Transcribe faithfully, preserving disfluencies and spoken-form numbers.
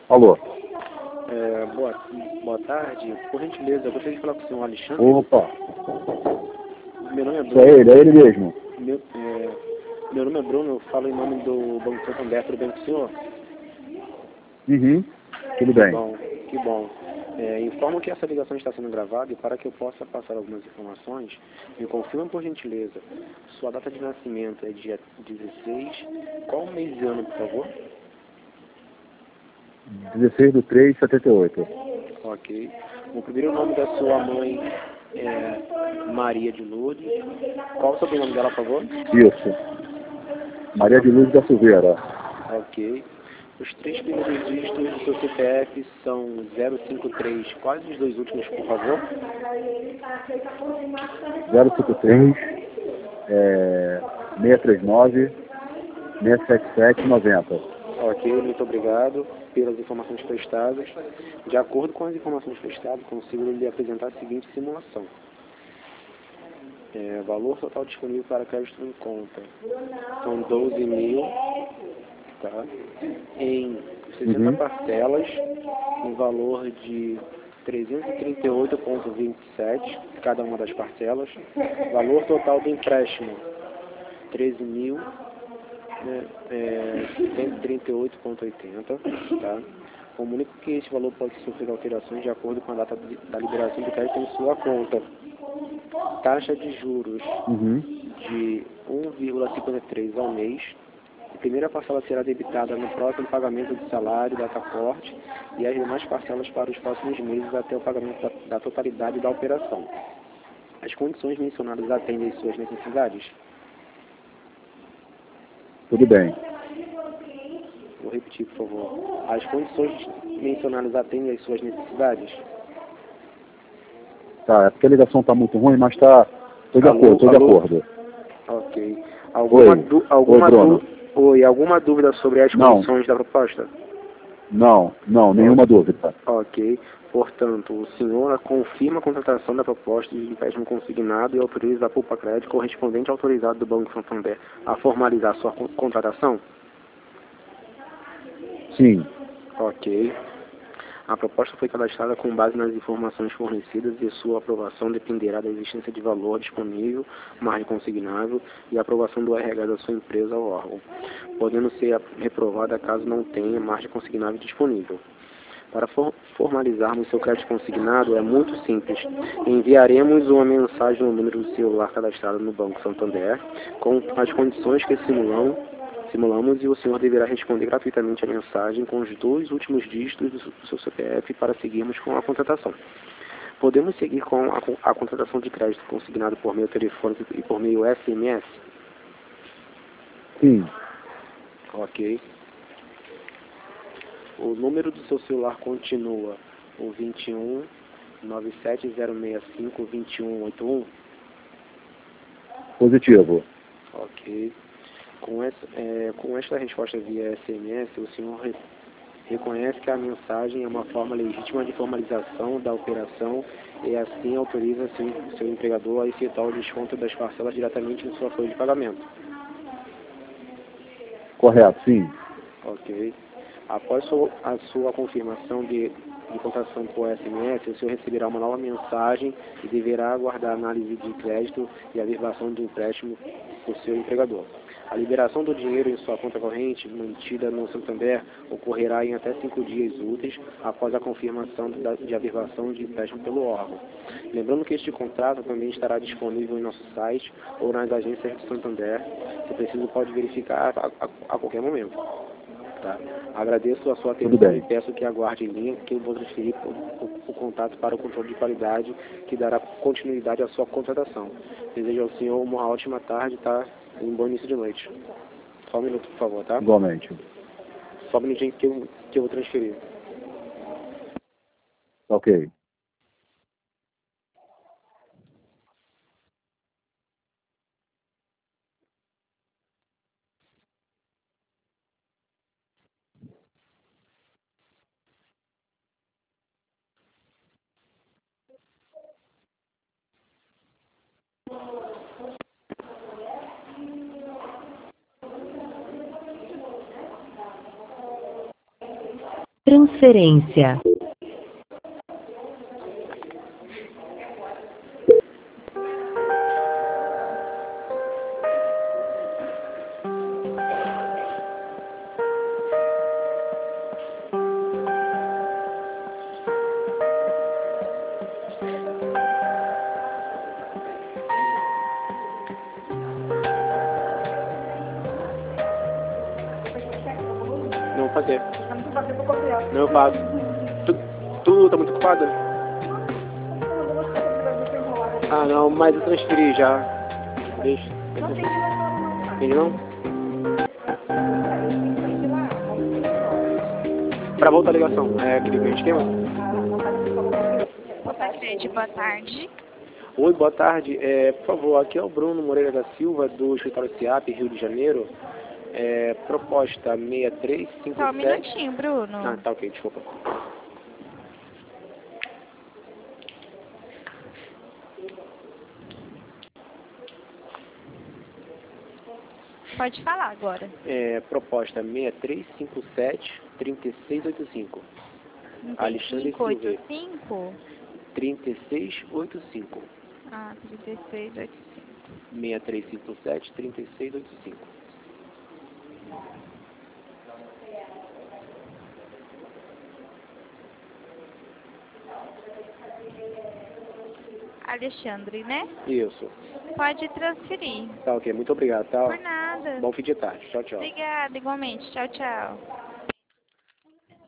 Alô? É, boa, boa tarde. Por gentileza, eu gostaria de falar com o senhor Alexandre. Opa, Meu nome é isso é Bruno. ele, é ele mesmo. Meu, é, meu nome é Bruno, eu falo em nome do Banco Santander. Tudo bem com o senhor? Uhum, tudo Que bem. bom, que bom. É, informo que essa ligação está sendo gravada e para que eu possa passar algumas informações, me confirma por gentileza. Sua data de nascimento é dia dezesseis. Qual mês e ano, por favor? dezesseis de três de setenta e oito. Ok. O primeiro nome da sua mãe é Maria de Lourdes. Qual o sobrenome dela, por favor? Isso. Maria de Luz da Silveira. Ok. Os três primeiros dígitos do seu C P F são zero cinco três. Quais os dois últimos, por favor? zero cinco três, é, seis três nove, seis sete sete, noventa. Ok, muito obrigado pelas informações prestadas. De acordo com as informações prestadas, consigo lhe apresentar a seguinte simulação. É, valor total disponível para crédito em conta são doze mil, tá? Em sessenta Uhum. parcelas, no valor de trezentos e trinta e oito vírgula vinte e sete, cada uma das parcelas. Valor total do empréstimo, treze mil, né, é, cento e trinta e oito vírgula oitenta, tá? Comunico que este valor pode sofrer alterações de acordo com a data da liberação do crédito em sua conta. Taxa de juros Uhum. de um vírgula cinquenta e três ao mês. A primeira parcela será debitada no próximo pagamento de salário da Taporte e as demais parcelas para os próximos meses até o pagamento da, da totalidade da operação. As condições mencionadas atendem às suas necessidades? Tudo bem. Vou repetir, por favor. As condições mencionadas atendem às suas necessidades? Tá, é porque a ligação tá muito ruim, mas tá. Tô de Alô, acordo, tô de alô? acordo. Ok. Alguma, Oi. du alguma, Oi, Bruno. du Oi, alguma dúvida sobre as Não, condições da proposta? não, não, nenhuma dúvida. Ok. Portanto, o senhor confirma a contratação da proposta de empréstimo consignado e autoriza a Pulpa Crédito correspondente autorizado do Banco Santander a formalizar sua con- contratação? Sim, Ok. A proposta foi cadastrada com base nas informações fornecidas e sua aprovação dependerá da existência de valor disponível, margem consignável e aprovação do R H da sua empresa ou órgão, podendo ser reprovada caso não tenha margem consignável disponível. Para for formalizarmos seu crédito consignado é muito simples. Enviaremos uma mensagem no número do celular cadastrado no Banco Santander com as condições que simulamos, simulamos e o senhor deverá responder gratuitamente a mensagem com os dois últimos dígitos do seu C P F para seguirmos com a contratação. Podemos seguir com a, a contratação de crédito consignado por meio telefônico e por meio S M S? sim. Ok. O número do seu celular continua o vinte e um, nove sete zero seis cinco, vinte e um oitenta e um? Positivo. Ok. Com essa, é, com esta resposta via S M S, o senhor re reconhece que a mensagem é uma forma legítima de formalização da operação e assim autoriza seu, seu empregador a efetuar o desconto das parcelas diretamente em sua folha de pagamento. Correto, sim. Ok. Após sua, a sua confirmação de, de contratação por S M S, o senhor receberá uma nova mensagem e deverá aguardar a análise de crédito e a averbação do empréstimo por seu empregador. A liberação do dinheiro em sua conta corrente, mantida no Santander, ocorrerá em até cinco dias úteis após a confirmação da, de averbação de empréstimo pelo órgão. Lembrando que este contrato também estará disponível em nosso site ou nas agências do Santander. Se preciso, pode verificar a, a, a qualquer momento. Tá? Agradeço a sua Tudo atenção e bem. peço que aguarde em linha, que eu vou transferir o, o, o contato para o controle de qualidade, que dará continuidade à sua contratação. Desejo ao senhor uma ótima tarde, tá? E um bom início de noite. Só um minuto, por favor, tá? Igualmente. Só um minutinho que eu, que eu vou transferir. Ok. Transferência. Não vou fazer. Não, eu faço. Tu, tu tá muito ocupada? Ah, não, mas eu transferi já. Deixa. Ele não? Pra voltar a ligação. É aquele cliente esquema? Sacrede, boa tarde. Oi, boa tarde. É, por favor, aqui é o Bruno Moreira da Silva, do escritório SIAP, Rio de Janeiro. É, proposta seis três cinco sete. Só um minutinho, Bruno. Ah, tá ok, desculpa. Pode falar agora. É, proposta seis três cinco sete, três seis oito cinco. Alexandre Silveira. cinco? três seis oito cinco. Ah, trinta e seis oitenta e cinco. seis três cinco sete, três seis oito cinco. Alexandre, né? Isso. Pode transferir. Tá ok, muito obrigado, tá? Por nada. Bom fim de tarde. Tchau, tchau. Obrigada, igualmente. Tchau, tchau.